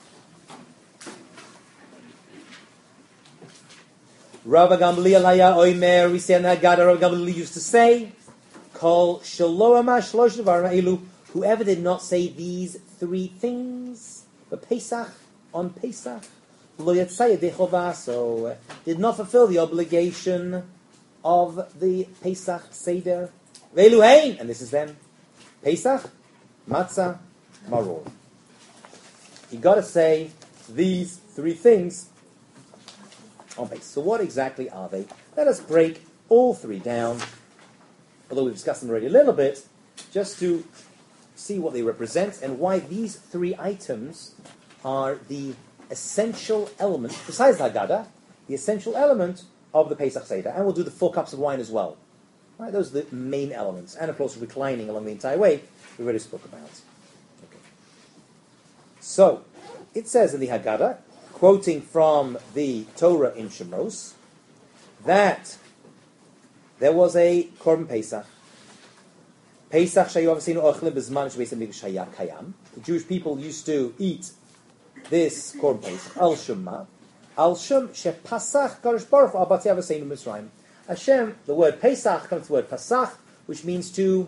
Rav Gamliel haya oimer. We say in the Haggadah, Rav Gamliel used to say, "Kol shelo amar shlosh devarim elu." Whoever did not say these three things, the Pesach on Pesach, lo yatzayeh dechovah, so did not fulfill the obligation of the Pesach Seder. Ve'elu hein, and this is them: Pesach, matzah, maror. You got to say these three things on Pesach. So what exactly are they? Let us break all three down, although we've discussed them already a little bit, just to see what they represent and why these three items are the essential element, besides the Haggadah, the essential element of the Pesach Seder. And we'll do the four cups of wine as well. Right, those are the main elements. And of course, reclining along the entire way, we already spoke about. Okay. So, it says in the Haggadah, quoting from the Torah in Shemos, that there was a Korban Pesach. Pesach shayu avosenu ochlim b'zman shebeis hamikdash haya kayam. The Jewish people used to eat this Korban Pesach al shema, al shem shepasach Kadosh Baruch Hu al batei avosenu Mitzrayim. Hashem, the word Pesach comes from the word Pasach, which means to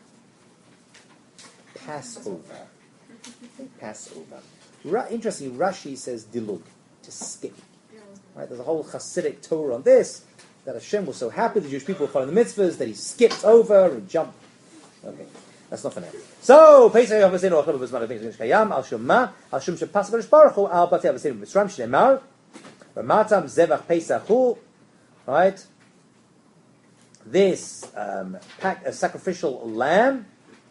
pass over. Pass over. Ra- interestingly, Rashi says dilug, to skip. Right? There's a whole Hasidic Torah on this, that Hashem was so happy the Jewish people were following the mitzvahs that he skipped over and jumped. Okay, that's not for now. So, Pesach Yavasinu Ochel B'Zman Avinu Kayam Al Shema Al Shum Shepas Kadosh Baruch Hu Al Batei Avasinu Mitzrayim Shneimar Ramatam Zevach Pesach Hu. Right, this um, pack, a sacrificial lamb.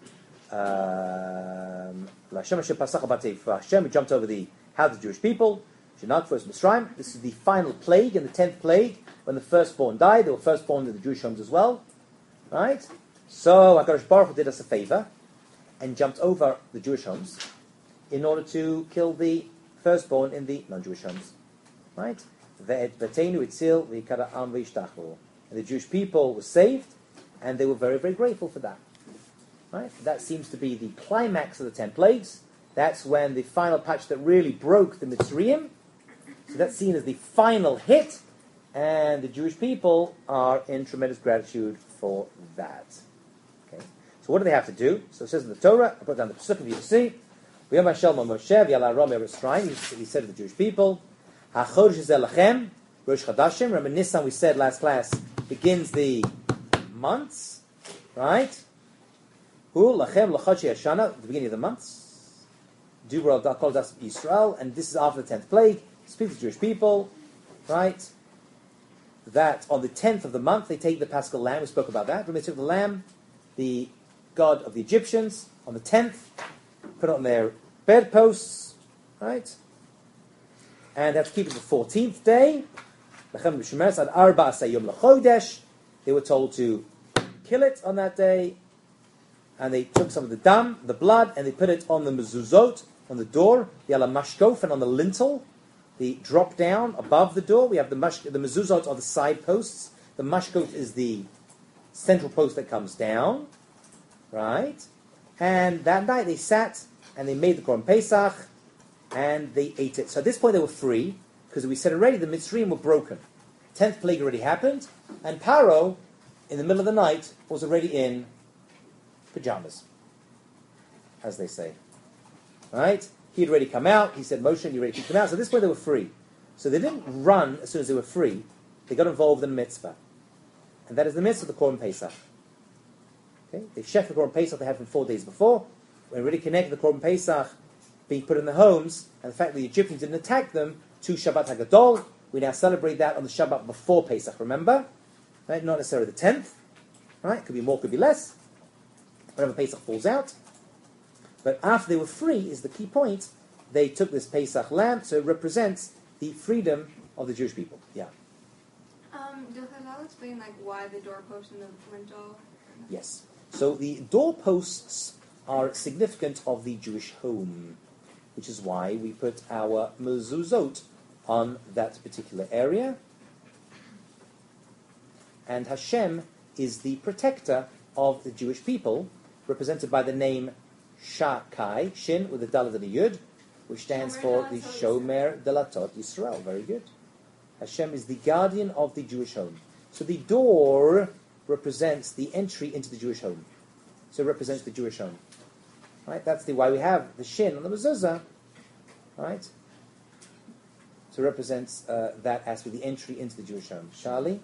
Um, Hashem Shepasach Batei for Hashem. He jumped over the house of the Jewish people. Shenak first Mitzrayim. This is the final plague, and the tenth plague when the firstborn died. They were firstborn in the Jewish homes as well. Right. So HaKadosh Baruch Hu did us a favor and jumped over the Jewish homes in order to kill the firstborn in the non-Jewish homes. Right? And the Jewish people were saved, and they were very, very grateful for that. Right? That seems to be the climax of the ten plagues. That's when the final patch that really broke the Mitzrayim. So that's seen as the final hit, and the Jewish people are in tremendous gratitude for that. Okay. So what do they have to do? So it says in the Torah, I put down the Pesach for you to see. He said to the Jewish people, Rosh Chodashim. Remember Nisan, we said last class, begins the months, right? Hu lachem lachachi hashana, the beginning of the months. Dubra al kol das Israel, and this is after the tenth plague. Speak to the Jewish people, right? That on the tenth of the month they take the Paschal lamb. We spoke about that. When they took the lamb, the god of the Egyptians, on the tenth, put it on their bedposts, right? And they have to keep it the fourteenth day. They were told to kill it on that day, and they took some of the dam, the blood, and they put it on the mezuzot, on the door, the alamashkof, and on the lintel, the drop down above the door. We have the mash, the mezuzot are the side posts. The mashkof is the central post that comes down, right? And that night they sat and they made the Korban Pesach and they ate it. So at this point they were free, because we said already the Mitzrayim were broken. Tenth plague already happened, and Paro, in the middle of the night, was already in pajamas, as they say. Right? He had already come out. He said, Moshe, you ready to come out? So at this point they were free. So they didn't run as soon as they were free. They got involved in a mitzvah. And that is the mitzvah of the Korban Pesach. Okay? They checked the Korban Pesach they had from four days before. When already connected the Korban Pesach being put in the homes, and the fact that the Egyptians didn't attack them, to Shabbat HaGadol, we now celebrate that on the Shabbat before Pesach, remember? Right? Not necessarily the tenth. Right? Could be more, could be less. Whenever Pesach falls out. But after they were free, is the key point, they took this Pesach lamb, so it represents the freedom of the Jewish people. Yeah. Um, does Chazal explain like why the doorpost and the lintel? Yes. So the doorposts are significant of the Jewish home, which is why we put our mezuzot on that particular area. And Hashem is the protector of the Jewish people, represented by the name Shakai, Shin with a Dalet and a Yud, which stands Shomer for the Delatot Shomer Delatot Yisrael. Very good. Hashem is the guardian of the Jewish home. So the door represents the entry into the Jewish home. So it represents the Jewish home. Right? That's the why we have the Shin on the mezuzah. Right? So it represents uh, that aspect, the entry into the Jewish home. Charlie?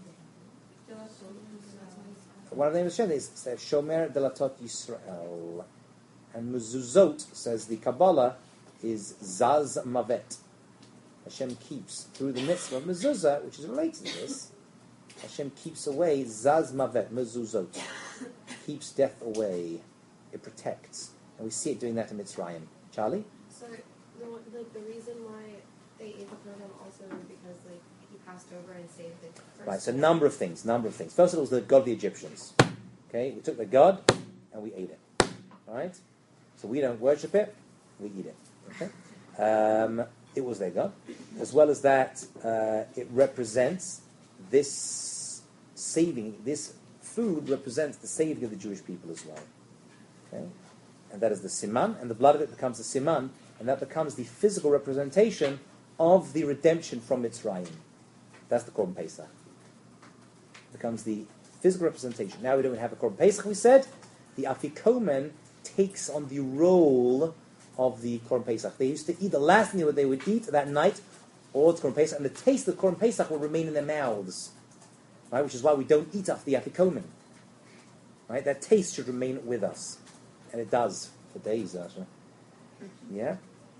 One of the names of Shem is Shomer Delatot Yisrael. And Mezuzot, says the Kabbalah, is Zaz Mavet. Hashem keeps, through the mitzvah of Mezuzah, which is related to this, Hashem keeps away Zaz Mavet, Mezuzot. Keeps death away. It protects. And we see it doing that in Mitzrayim. Charlie? So, the, like, the reason why they ate the Purim also was because, like, he passed over and saved the first. Right, so a number of things, number of things. First of all, it was the God of the Egyptians. Okay, we took the God and we ate it. All right? So we don't worship it, we eat it. Okay? Um, it was their God. As well as that, uh, it represents this saving, this food represents the saving of the Jewish people as well. Okay? And that is the siman, and the blood of it becomes the siman, and that becomes the physical representation of the redemption from Mitzrayim. That's the Korban Pesach. Becomes the physical representation. Now we don't have a Korban Pesach, we said. The Afikomen takes on the role of the Korban Pesach. They used to eat, the last meal that they would eat that night, or it's Korban Pesach, and the taste of the Korban Pesach will remain in their mouths. Right? Which is why we don't eat after the Afikomen. Right? That taste should remain with us. And it does, for days, actually. Yeah?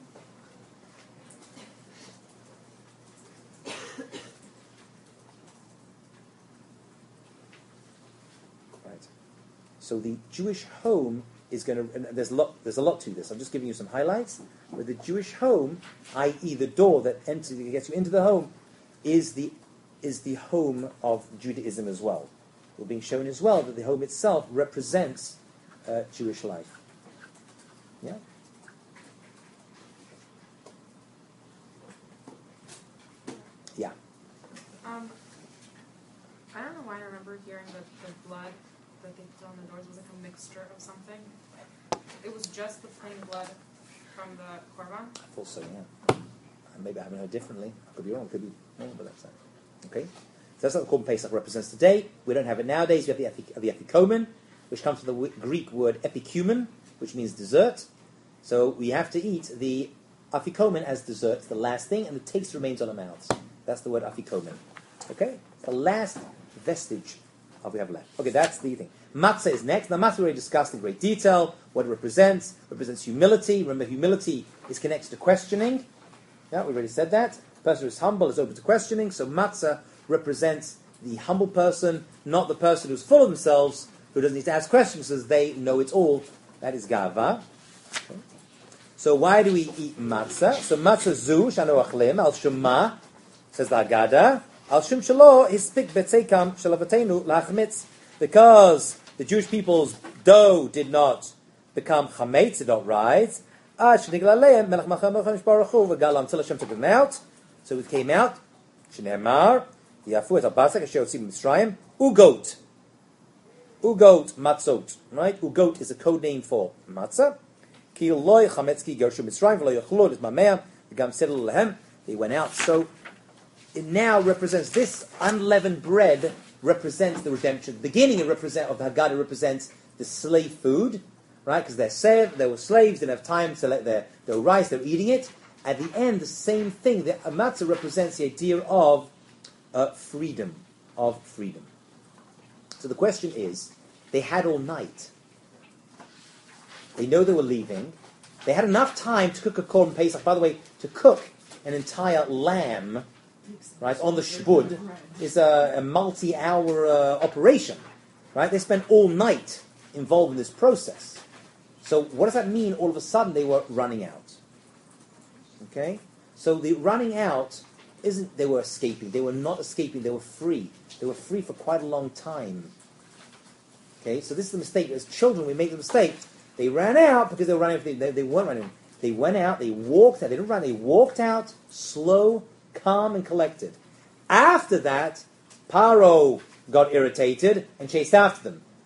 Right. So the Jewish home is going to, and there's a lot, there's a lot to this. I'm just giving you some highlights. But the Jewish home, that is the door that enters, that gets you into the home, is the is the home of Judaism as well. We're being shown as well that the home itself represents uh, Jewish life. Yeah? Yeah. Um, I don't know why I remember hearing that the blood that they put on the doors was like a mixture of something. It was just the plain blood from the korban. I thought so, yeah. And maybe I haven't heard differently. I could be wrong, could be wrong, but that's that. Okay? So that's what the Korban Pesach represents today. We don't have it nowadays. We have the, epi- the epikomen, which comes from the w- Greek word epikumen, which means dessert. So we have to eat the afikomen as dessert, it's the last thing, and the taste remains on our mouths. That's the word afikomen. Okay? The last vestige of we have left. Okay, that's the thing. Matzah is next. Now matzah we already discussed in great detail what it represents. It represents humility. Remember, humility is connected to questioning. Yeah, we already said that. The person who is humble is open to questioning. So matzah represents the humble person, not the person who's full of themselves, who doesn't need to ask questions because they know it all. That is gava. Okay. So why do we eat matzah? So matzah zu shanu achlim al shuma, says the Haggadah, al shum shelo hispik betzeikam shelavatenu lachmitz, because the Jewish people's dough did not become chametz, did not rise. Until Hashem took them out, so it came out. Shneimar yafu et habasak asher yotzim Mitzrayim ugot, ugot matzot. Right, ugot is a code name for matzah. Ki loy chametzki gershu Mitzrayim v'lo yochlod es mameam v'gam sedel lehem. They went out. So it now represents this unleavened bread. Represents the redemption. The beginning it represent of the Haggadah represents the slave food, right? Because they're saved, they were slaves, didn't have time to let their, their rice, they were eating it. At the end, the same thing. The matzah represents the idea of uh, freedom, of freedom. So the question is, they had all night. They know they were leaving. They had enough time to cook a Korban Pesach. By the way, to cook an entire lamb, right, on the shbud is a, a multi-hour uh, operation, right? They spent all night involved in this process. So what does that mean? All of a sudden they were running out. Okay? So the running out isn't they were escaping. They were not escaping. They were free. They were free for quite a long time. Okay? So this is the mistake. As children, we make the mistake. They ran out because they were running. They, they weren't running. They went out. They walked out. They didn't run. They walked out slow, calm, and collected. After that, Paro got irritated and chased after them.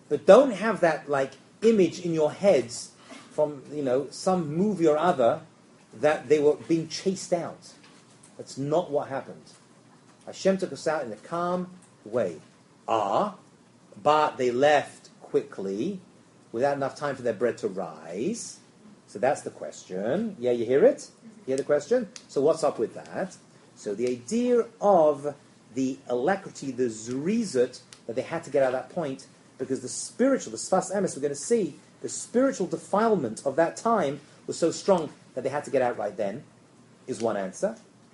but don't have that like image in your heads from, you know, some movie or other that they were being chased out. That's not what happened. Hashem took us out in a calm way. Ah, but they left quickly without enough time for their bread to rise. So that's the question. Yeah, you hear it? You hear the question? So what's up with that? So the idea of the alacrity, the zrizut, that they had to get out at that point, because the spiritual, the sfas emes, we're going to see, the spiritual defilement of that time was so strong that they had to get out right then, is one answer.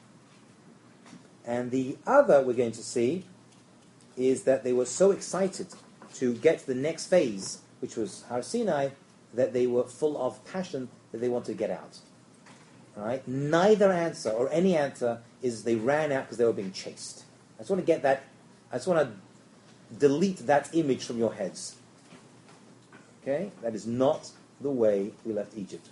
And the other we're going to see is that they were so excited to get to the next phase, which was Har Sinai, that they were full of passion that they wanted to get out. All right? Neither answer, or any answer, is they ran out because they were being chased. I just want to get that, I just want to delete that image from your heads. Okay? That is not the way we left Egypt.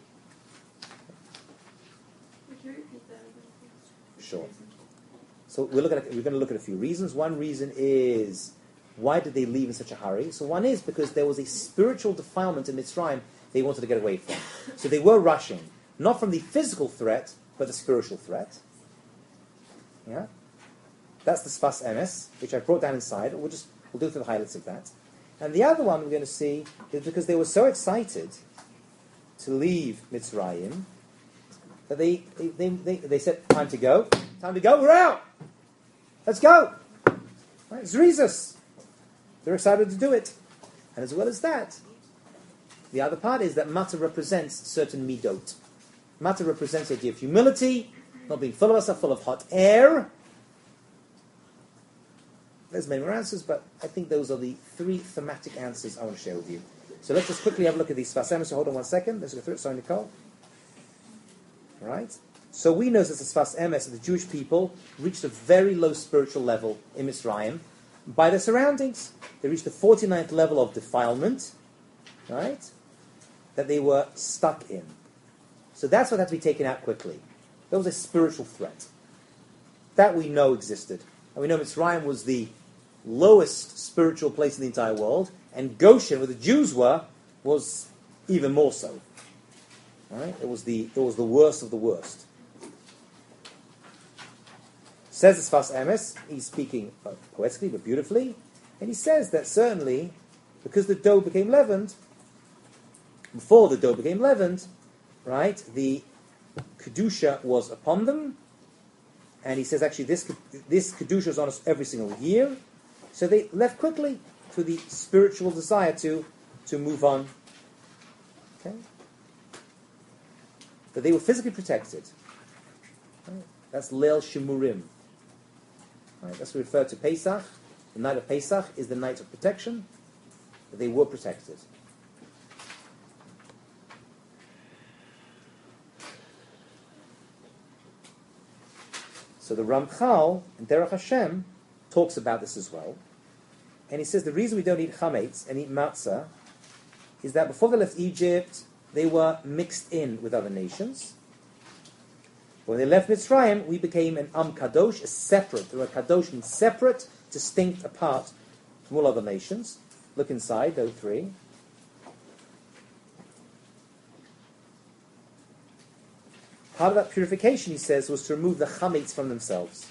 Would you repeat that? Sure. So we're, looking at, we're going to look at a few reasons. One reason is, why did they leave in such a hurry? So one is because there was a spiritual defilement in Mitzrayim they wanted to get away from. So they were rushing, not from the physical threat, but the spiritual threat. Yeah? That's the Sfas Emes, which I brought down inside. We'll just we'll do through the highlights of that. And the other one we're going to see is because they were so excited to leave Mitzrayim that they they, they, they, they said, time to go, time to go, we're out! Let's go! Right? Zrizus! They're excited to do it. And as well as that, the other part is that Matzah represents certain midot. Matzah represents the idea of humility, not being full of ourselves, full of hot air. There's many more answers, but I think those are the three thematic answers I want to share with you. So let's just quickly have a look at these Sfas Emes. So hold on one second. Let's go through it. Sorry, Nicole. All right. So we know that the Sfas Emes, the Jewish people, reached a very low spiritual level in Mitzrayim by their surroundings. They reached the forty-ninth level of defilement, right, that they were stuck in. So that's what had to be taken out quickly. That was a spiritual threat. That we know existed. And we know Mitzrayim was the lowest spiritual place in the entire world, and Goshen, where the Jews were, was even more so. All right? It was the it was the worst of the worst. Says the Sfas Emes, he's speaking uh, poetically but beautifully, and he says that certainly, because the dough became leavened, before the dough became leavened, right, the Kedusha was upon them, and he says actually this this Kedusha is on us every single year, so they left quickly through the spiritual desire to, to move on. Okay? That they were physically protected. Right? That's Leil Shemurim. Right? That's referred to Pesach. The night of Pesach is the night of protection. That they were protected. So the Ramchal in Derech Hashem talks about this as well. And he says the reason we don't eat chametz and eat matzah is that before they left Egypt, they were mixed in with other nations. When they left Mitzrayim, we became an Am Kadosh, a separate. The word Kadosh means separate, distinct, apart from all other nations. Look inside, those three. Part of that purification, he says, was to remove the chametz from themselves.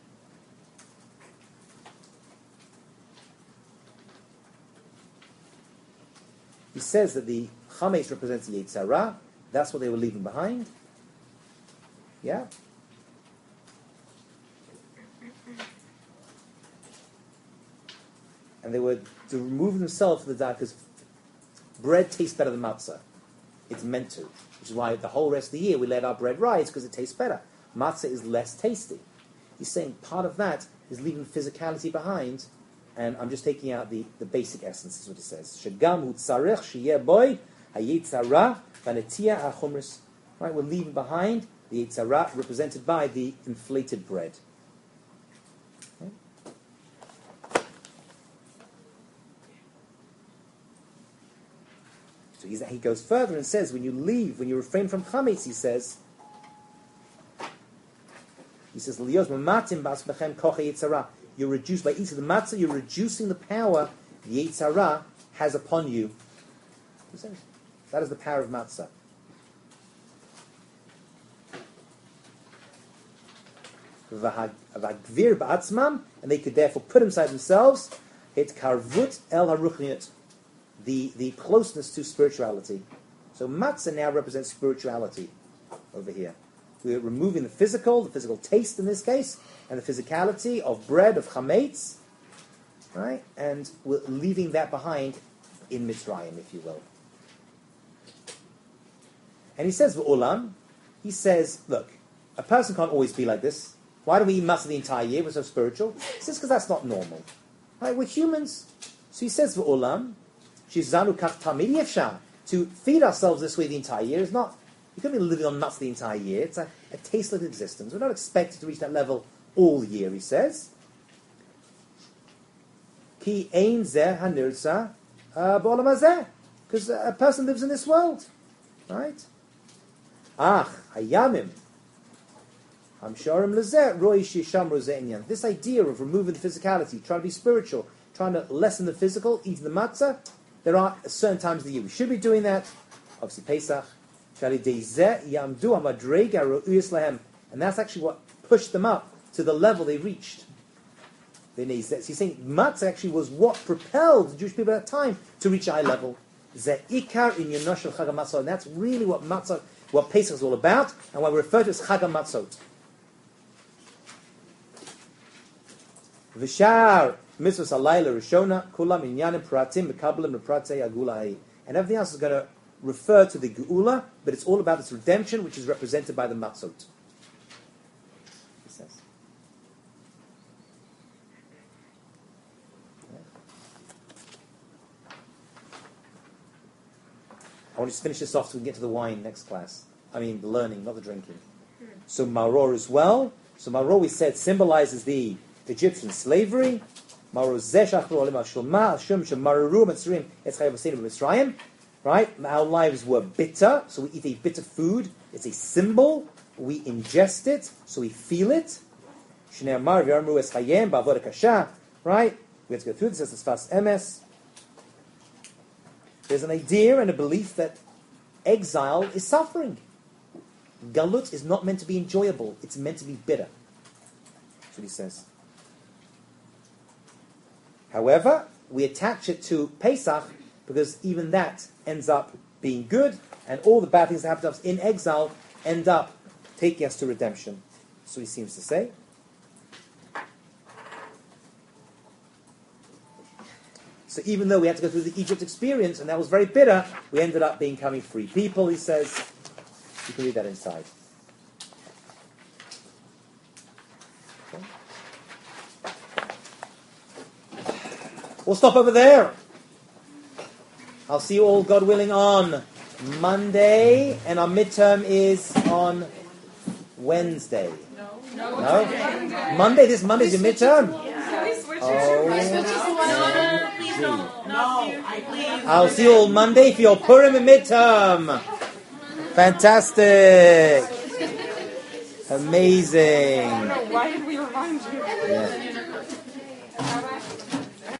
He says that the chametz represents the Yetzer Hara. That's what they were leaving behind. Yeah? And they were to remove themselves from the dark because bread tastes better than matzah. It's meant to. Which is why the whole rest of the year we let our bread rise because it tastes better. Matzah is less tasty. He's saying part of that is leaving physicality behind, and I'm just taking out the, the basic essence, is what it says. Shegam hu tzarech sheyeh boy hayetzer hara v'netia hachumris. Right, we're leaving behind the Yetzer Hara represented by the inflated bread. Okay. So he's, he goes further and says, when you leave, when you refrain from chametz, he says, he says, "Lios mamatim b'asmechem kocha Yetzer Hara." You're reduced by eating the matzah. You're reducing the power, the Yetzer Hara, has upon you. That is the power of matzah. V'hagvir ba'atzmam, and they could therefore put inside themselves it karvut el haruchniut, the the closeness to spirituality. So matzah now represents spirituality over here. We're removing the physical, the physical taste in this case, and the physicality of bread, of chametz, right? And we're leaving that behind in Mitzrayim, if you will. And he says, v'olam, he says, look, a person can't always be like this. Why do we eat matzah the entire year? We're so spiritual. He says, because that's not normal. Right? We're humans. So he says, v'olam, shizanu kach tamid yefshar, to feed ourselves this way the entire year is not, you can't be living on nuts the entire year. It's a, a tasteless existence. We're not expected to reach that level all year, he says. Ki ein zeh hanirza b'olam hazeh, because a person lives in this world. Right? Ach, hayamim, hamsharim lezeh, roi shisham rozeinyan. This idea of removing the physicality, trying to be spiritual, trying to lessen the physical, eating the matzah, there are certain times of the year we should be doing that. Obviously Pesach. And that's actually what pushed them up to the level they reached. So he's saying matzah actually was what propelled the Jewish people at that time to reach a high level. And that's really what matzah, what Pesach is all about, and what we refer to as Chag HaMatzot. V'shar mitzvos halayla rishona kulam inyanim pratim mekabelim lepratei agula. And everything else is going to refer to the geula, but it's all about its redemption, which is represented by the matzot. He says. I want to just finish this off so we can get to the wine next class. I mean, the learning, not the drinking. So maror as well. So maror, we said, symbolizes the Egyptian slavery. Maror zeshach olim al-shulma al-shum shemaru mitzrayim etzchayav asinu b'mitzrayim. Right? Our lives were bitter, so we eat a bitter food. It's a symbol. We ingest it, so we feel it. Right? We have to go through this as fast M S. There's an idea and a belief that exile is suffering. Galut is not meant to be enjoyable. It's meant to be bitter. That's what he says. However, we attach it to Pesach because even that ends up being good, and all the bad things that happen to us in exile end up taking us to redemption. So he seems to say. So even though we had to go through the Egypt experience, and that was very bitter, we ended up becoming free people, he says. You can read that inside. Okay. We'll stop over there. I'll see you all, God willing, on Monday, and our midterm is on Wednesday. No. No. No? Monday? This Monday's your midterm? Can we switch it? Oh. No, no, please don't. No, I please. I'll see you all Monday for your Purim and midterm. Fantastic. Amazing. I don't know, why did we remind you? Yeah.